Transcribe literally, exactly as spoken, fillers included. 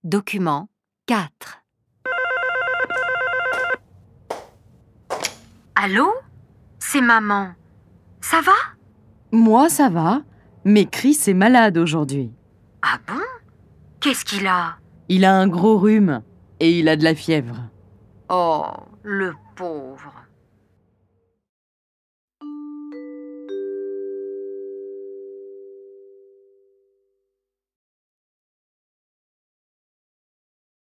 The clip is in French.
Document quatre. Allô? C'est maman. Ça va? Moi, ça va, mais Chris est malade aujourd'hui. Ah bon? Qu'est-ce qu'il a? Il a un gros rhume et il a de la fièvre. Oh, le pauvre.